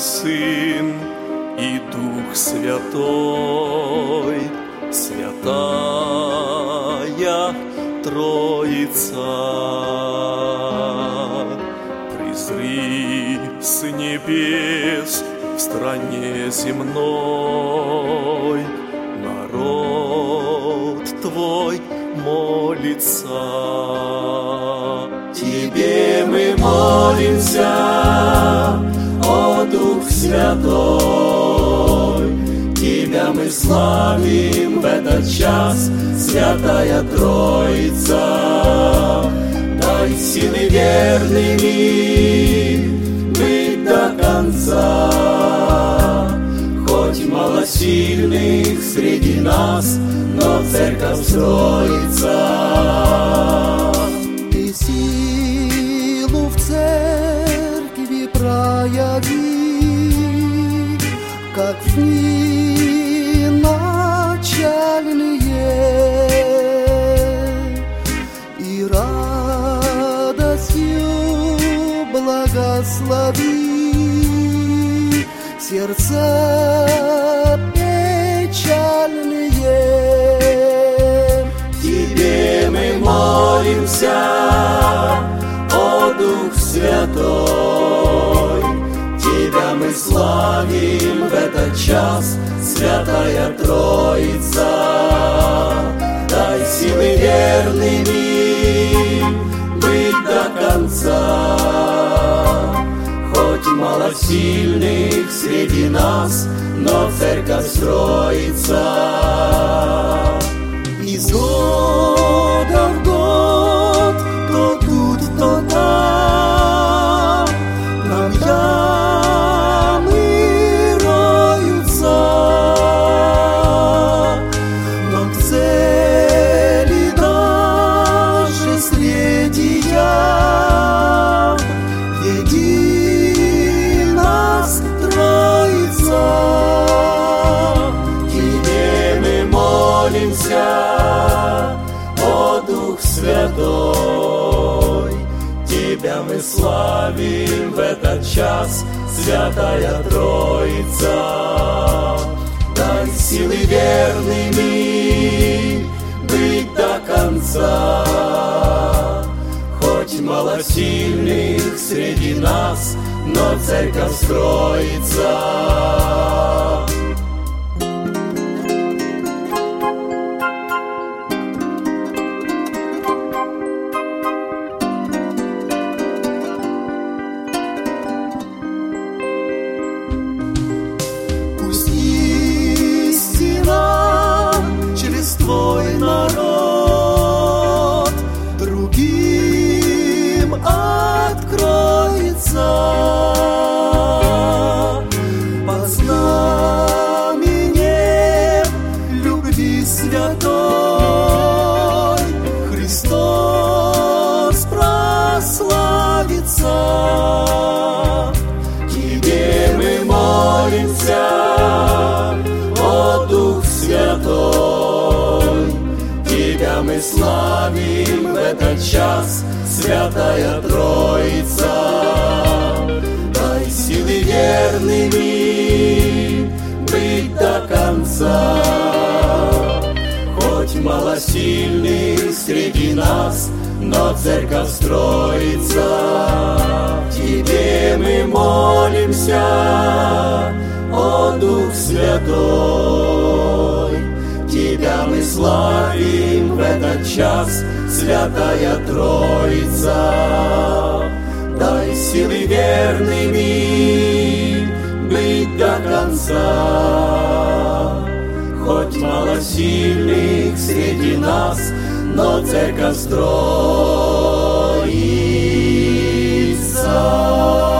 Сын и Дух Святой, Святая Троица. Призри с небес в стране земной, народ Твой молится. Тебе мы молимся, о Дух Святой, Тебя мы славим в этот час, Святая Троица. Дай силы верными быть до конца, хоть малосильных среди нас, но церковь строится. Ты силу в церкви прояви, как в дни начальные, и радостью благослови сердца печальные. Тебе мы молимся, о Дух Святой, Тебя мы славим в этот час, Святая Троица. Дай силы верными быть до конца, хоть малосильных среди нас, но церковь строится. Из года в год, то тут, то там, нам ямы роются, но к цели даже среди ям едина Троица. Тебе мы молимся, о Дух Святой, Тебя мы славим в этот час, Святая Троица. Дай силы верными быть до конца, хоть малосильных среди нас, но церковь строится. Твой народ другим откроется под знаменем любви святой. Христос прославится. Тебе мы молимся, о Дух Святой, Тебя мы славим в этот час, Святая Троица. Дай силы верными быть до конца, хоть малосильных среди нас, но церковь строится. Тебе мы молимся, о Дух Святой, Тебя мы славим в этот час, Святая Троица. Дай силы верными быть до конца, хоть малосильных среди нас, но церковь строится.